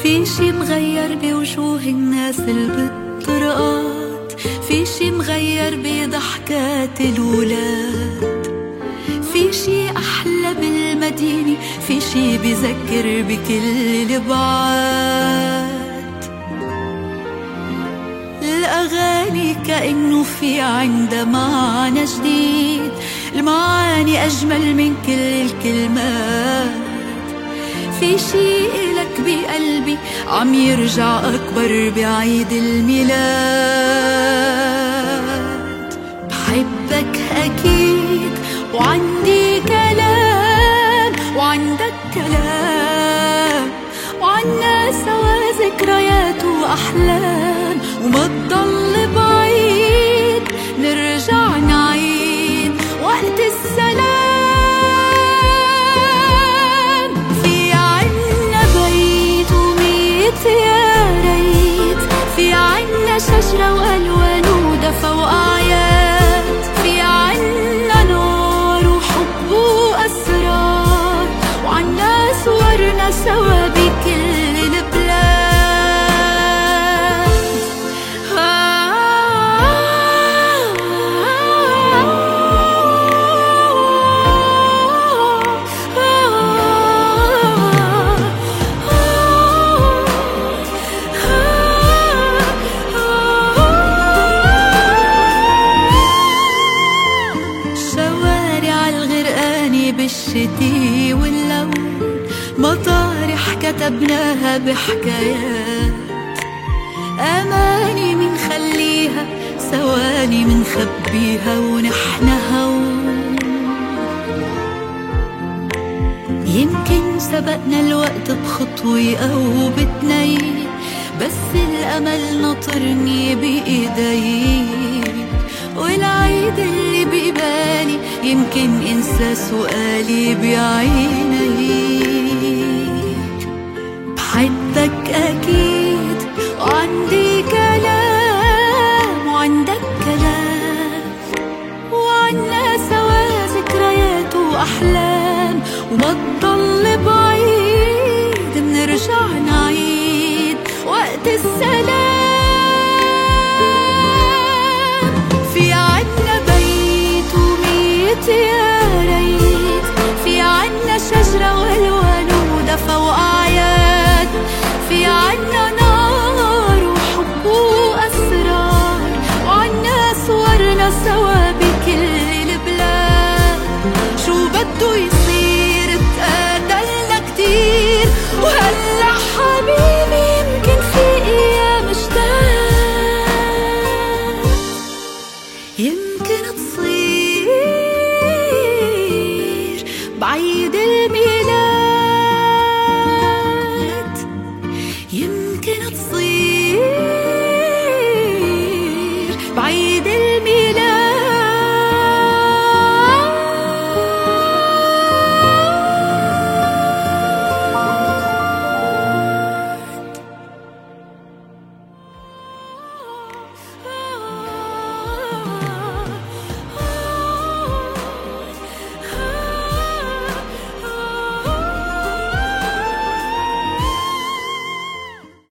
في شي مغير بوجوه الناس اللي بالطرقات، في شي مغير بضحكات الولاد، في شي أحلى بالمدينة، في شي بذكر بكل البعاد. الأغاني كأنه في عندها معنى جديد، المعاني أجمل من كل الكلمات. في شي إلك بقلبي عم يرجع أكبر بعيد الميلاد. بحبك أكيد وعندي كلام وعندك كلام، وعنا سوا ذكريات وأحلام، وما تضل بعيد نرجع نعيد وقت السلام. في عنا بيت وميت يا ريت، في عنا شجرة وألوان ودفا وأعياد، في عنا نار وحب وأسرار، وعنا صورنا سوا بكل البلاد. شوارع الغرقانة بالشتي واللون، مطارح كتبناها بحكايات، أماني منخليها ثواني منخبيها ونحن هون. يمكن سبقنا الوقت بخطوة أو باتنين، بس الأمل ناطرني بإيديك، والعيد اللي بقبالي يمكن انسى سؤالي بعينيك. بحبك أكيد وعندي كلام وعندك كلام، وعنا سوا ذكريات وأحلام، وما تضل بعيد بنرجع نعيد وقت السلام. في عنا بيت وميت يا ريت، في عنا شجرة وألوان ودفا وأعياد، في عنا نار وحب وأسرار، وعنا صورنا سوا بكل البلاد. شو بده يصير اتقاتلنا كتير، وهلأ حبيبي يمكن في أيام جداد، يمكن تصير